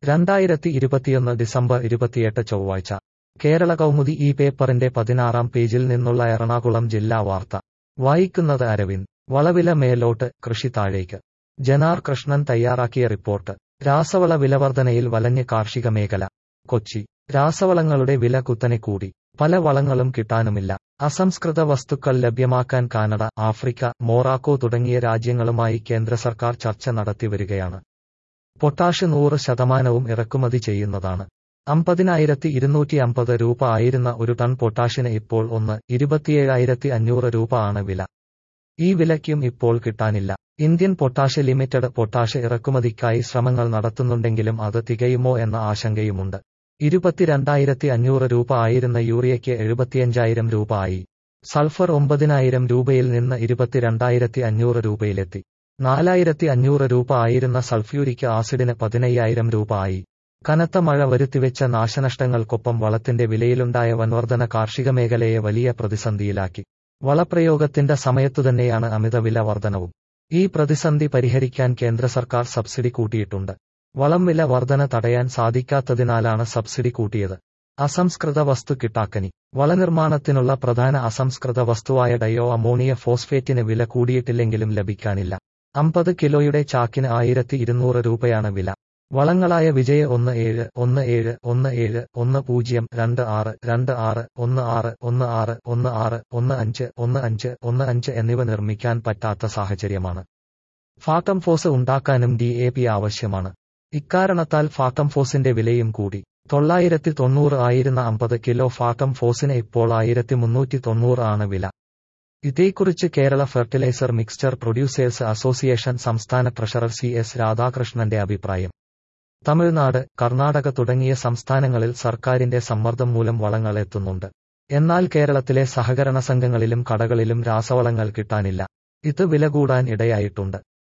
2021 December 28 ചൊവ്വാഴ്ച കേരള കൗമുദി ഈ പേപ്പറിന്റെ 16-ാം പേജിൽ നിന്നുള്ള എറണാകുളം ജില്ലാ വാർത്ത വായിക്കുന്നത് അരവിന്ദ്. വളവില മേലോട്ട്, കൃഷി താഴേക്ക്. ജനാർ കൃഷ്ണൻ തയ്യാറാക്കിയ റിപ്പോർട്ട്. രാസവള വിലവർധനയിൽ വലഞ്ഞ് കാർഷിക മേഖല. കൊച്ചി. രാസവളങ്ങളുടെ വില കുത്തനെ കൂടി. പല വളങ്ങളും കിട്ടാനുമില്ല. അസംസ്കൃത വസ്തുക്കൾ ലഭ്യമാക്കാൻ കാനഡ, ആഫ്രിക്ക, മൊറാക്കോ തുടങ്ങിയ രാജ്യങ്ങളുമായി കേന്ദ്ര സർക്കാർ ചർച്ച നടത്തിവരികയാണ്. പൊട്ടാഷ് 100% ഇറക്കുമതി ചെയ്യുന്നതാണ്. 50,250 രൂപ ആയിരുന്ന ഒരു ടൺ പൊട്ടാഷിന് ഇപ്പോൾ 27,500 രൂപ ആണ് വില. ഈ വിലയ്ക്കും ഇപ്പോൾ കിട്ടാനില്ല. ഇന്ത്യൻ പൊട്ടാഷ് ലിമിറ്റഡ് പൊട്ടാഷ് ഇറക്കുമതിക്കായി ശ്രമങ്ങൾ നടത്തുന്നുണ്ടെങ്കിലും അത് തികയുമോ എന്ന ആശങ്കയുമുണ്ട്. 22,500 രൂപ ആയിരുന്ന യൂറിയയ്ക്ക് 75,000 രൂപ ആയി. സൾഫർ 9,000 രൂപയിൽ നിന്ന് 22,500 രൂപയിലെത്തി. 4,500 രൂപ ആയിരുന്ന സൾഫ്യൂരിക് ആസിഡിന് 15,000 രൂപ ആയി. കനത്ത മഴ വരുത്തിവെച്ച നാശനഷ്ടങ്ങൾക്കൊപ്പം വളത്തിന്റെ വിലയിലുണ്ടായ വൻവർധന കാർഷിക മേഖലയെ വലിയ പ്രതിസന്ധിയിലാക്കി. വളപ്രയോഗത്തിന്റെ സമയത്തുതന്നെയാണ് അമിതവില വർധനവും. ഈ പ്രതിസന്ധി പരിഹരിക്കാൻ കേന്ദ്ര സർക്കാർ സബ്സിഡി കൂട്ടിയിട്ടുണ്ട്. വളം വില വർധന തടയാൻ സാധിക്കാത്തതിനാലാണ് സബ്സിഡി കൂട്ടിയത്. അസംസ്കൃത വസ്തു കിട്ടാക്കനി. വളനിർമ്മാണത്തിനുള്ള പ്രധാന അസംസ്കൃത വസ്തുവായ ഡയോ അമോണിയ ഫോസ്ഫേറ്റിന് വില കൂടിയിട്ടില്ലെങ്കിലും ലഭിക്കാനില്ല. 50 കിലോയുടെ ചാക്കിന് 1,200 രൂപയാണ് വില. വളങ്ങളായ വിജയ 17, 17, 17, 10, 26, 26, 16, 16, 16, 15, 15, 15 എന്നിവ നിർമ്മിക്കാൻ പറ്റാത്ത സാഹചര്യമാണ്. ഫാക്ടംഫോസ് ഉണ്ടാക്കാനും DAP ആവശ്യമാണ്. ഇക്കാരണത്താൽ ഫാക്ടംഫോസിന്റെ വിലയും കൂടി. 990 ആയിരുന്ന 50 കിലോ ഫാക്ടംഫോസിന് ഇപ്പോൾ 1,390 ആണ് വില. ഇതേക്കുറിച്ച് Kerala fertiliser mixture producers association സംസ്ഥാന ട്രഷറർ CS രാധാകൃഷ്ണന്റെ അഭിപ്രായം. തമിഴ്നാട്, കർണാടക തുടങ്ങിയ സംസ്ഥാനങ്ങളിൽ സർക്കാരിന്റെ സമ്മർദ്ദം മൂലം വളങ്ങൾ എത്തുന്നുണ്ട്. എന്നാൽ കേരളത്തിലെ സഹകരണ സംഘങ്ങളിലും കടകളിലും രാസവളങ്ങൾ കിട്ടാനില്ല. ഇത് വില കൂടാൻ ഇടയായിട്ടുണ്ട്.